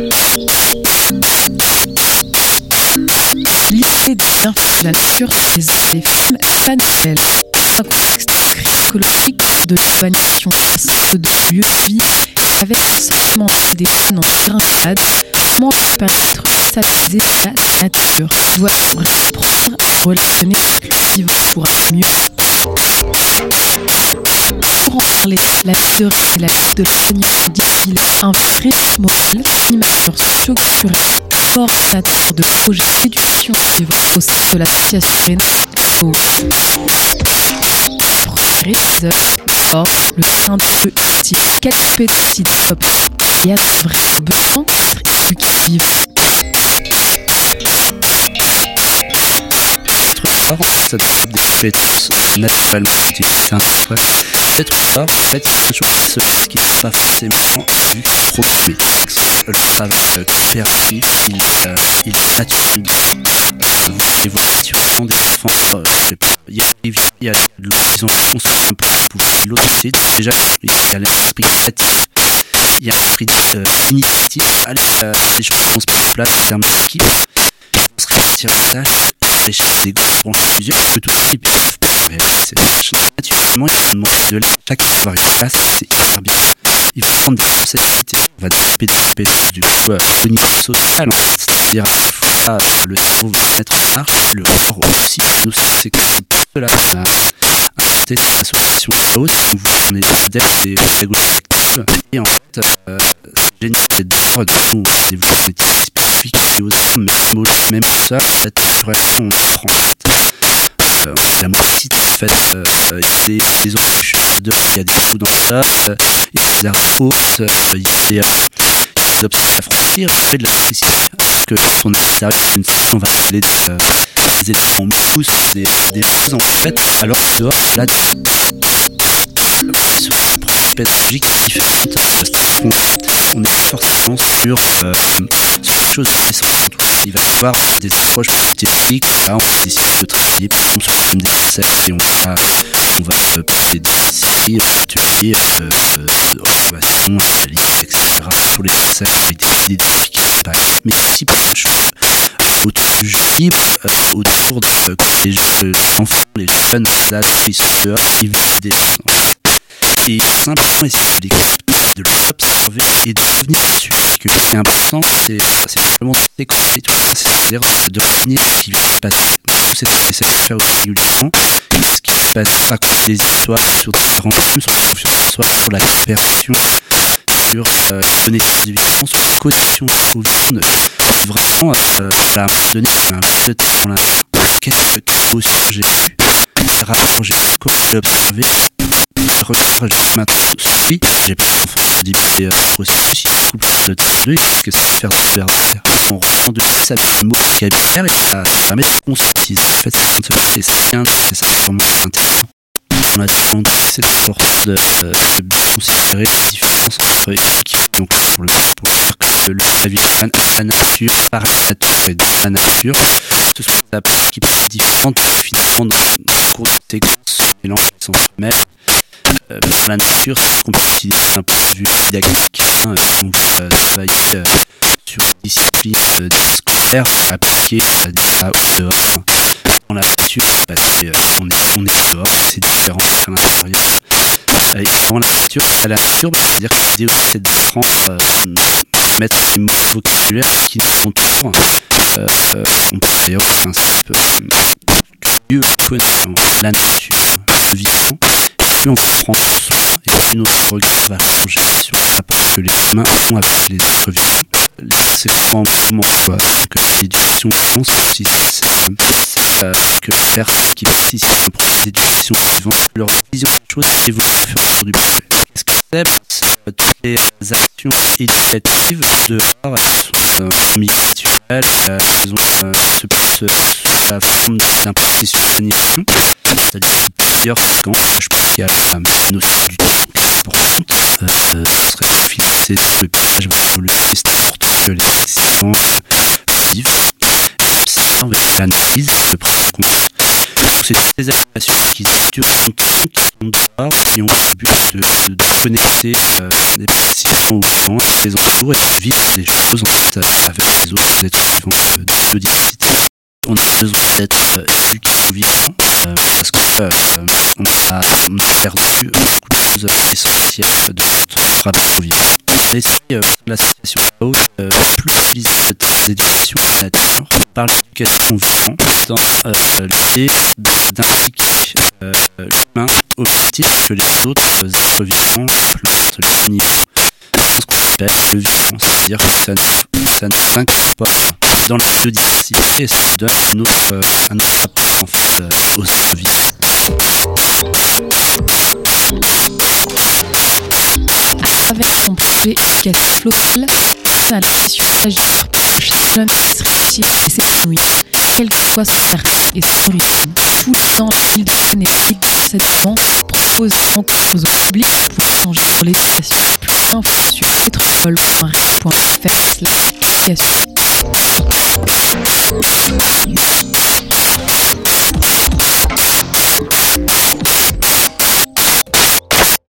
L'idée des bienfaits de la nature sur les hommes et les femmes est pas nouvelle. Dans un contexte écologique de l'urbanisation massive de lieux de vie, avec l'essentiellement des zones en grinchade, comment leur permettre de stabiliser la nature, doit-on apprendre à relationner avec le vivant pour aller mieux? Pour en parler, la leader et la tête de l'animal dit-il un vrai modèle, animateur socioculturel, coordinateur de projets d'éducation vivante au sein de l'association Rénal. Premier épisode, or, le train de feu est-il qualifié de site top et a-t-il vraiment besoin d'être éduqué vivant? Ça développe des compétences naturellement utilisées après. Peut-être pas, en fait, il y a des choses qui ne sont pas forcément vues programmées. Le travail coopératif, il est naturel. Vous allez voir naturellement des enfants, il y a de l'eau, ils ont construit un peu pour pouvoir de l'autre côté. Déjà, il y a l'esprit créatif, il y a l'esprit initiatif. Allez, les choses vont se mettre en place en termes d'équipe. On se répartit la tâche, les chefs des groupes branchent plusieurs, que tout le monde peut réaliser. Naturellement, il faut demander de l'aide. Chacun va avoir une place, c'est hyper bien. Il faut prendre des responsabilités. On va développer des compétences du coup au niveau social, en fait. C'est-à-dire à la fois le cerveau va se mettre en marche, le corps aussi. Nous, c'est que pour cela, on a inventé cette association haute où on est adeptes des pédagogies actives. Et en fait, c'est génial d'ailleurs, du coup, on développe des techniques spécifiques aux hommes, même ça, naturellement, on apprend. La mobilité, en fait, il y a des embûches, il y a des trous dans le tas, il y a des arbres hautes, il y a des obstacles à franchir, on fait de la mobilité. Parce que quand on est à l'intérieur d'une salle, on va aller des éléments mousse, des choses en fait, alors que dehors, là, sur une approche pédagogique différente, on est forcément sur des choses intéressantes. Il va y avoir des approches plus techniques. Là, on va décider de travailler par exemple sur le thème des concepts et on va passer des séries, ateliers, observation, analyse, etc. sur les concepts avec des idées d'application, mais aussi plein de choses autour du jeu libre, autour de les enfants, les jeunes, là, ils sont dehors, ils vivent des choses. Et simplement essayer de l'observer et de revenir dessus. Ce qui est important, c'est simplement de découvrir tout ça, c'est-à-dire de revenir à ce qui vient de passer. C'est ce qu'on essaie de faire aussi régulièrement. Ce qui se passe, raconter des histoires sur différents thèmes, sur la confiance en soi, sur la coopération, sur donner des évidements, sur la connexion au vivant. Vraiment, à un moment donné, il y a un peu de temps dans la qu'est-ce que aussi j'ai vu, rapport j'ai observé. Je maintenant oui, j'ai pas d'enfants des processus, il y a beaucoup plus de deux, qu'est-ce que ça va faire de verre? On reprend de ça avec le mot vocabulaire et ça permet de conscientiser. En fait, c'est bien, c'est ça vraiment intéressant. On a demandé cette force de bien considérer les différences entre équipe, donc pour dire que la vie de la nature, par la nature et de la nature, ce sont des équipes différentes, finalement, dans le cours de séquence, mélange sans femelles. Pour la nature, c'est ce qu'on peut utiliser d'un point de vue didactique. On va travailler sur une discipline scolaire appliquée au dehors. Dans la nature, parce qu'on est dehors, c'est différent qu'à l'intérieur. Et dans la nature, c'est-à-dire que l'idée aussi c'est d'apprendre mettre des mots vocabulaires qui nous entourent. On peut d'ailleurs principe mieux connaître la nature, le vivant. Plus on comprend soin et plus notre regard va changer sur le rapport que les humains ont avec les êtres vivants. C'est vraiment un mouvement, quoi. Que l'éducation vivante, c'est aussi que les personnes qui participent à un projet d'éducation vivante, leur vision des choses évolue au fur et à mesure du projet. Qu'est-ce que c'est? Toutes les actions éducatives dehors, elles sont milieu naturel, elles ont sous la forme d'un processus d'animation. C'est-à-dire plusieurs séquences, je pense qu'il y a la notion du temps qui est importante, ce serait fixé sur le piège, c'est important que les accidents vivent, avec l'analyse, le prendre en compte. c'est des applications qui durent longtemps, qui sont durables, qui ont le but de connecter des participants au vivant, les entours, et de vivre des choses en fait, avec les autres êtres vivants de biodiversité. On a besoin d'être éduqués au vivant parce qu'on a perdu beaucoup de choses essentielles de notre rapport au vivant. On a essayé la situation haute, plus utiliser cette éducation à la nature par l'éducation au vivant dans l'idée d'impliquer l'humain au même titre que les autres êtres vivants, plantes, les animaux, dans ce qu'on appelle le vivant, c'est-à-dire que ça nous incorpore dans la biodiversité et ça nous donne un autre rapport en fait, aux êtres vivants. Avec son projet éducatif local, c'est à la mission d'agir pour que chaque jeune puisse réussir et s'épanouir, quelle que soit sa personne et son origine. Tout le temps, la ville de Seine-et-Marne cette moment propose des rencontres aux publics pour échanger sur l'éducation. Plus d'infos sur métropole.ri.fr/éducation.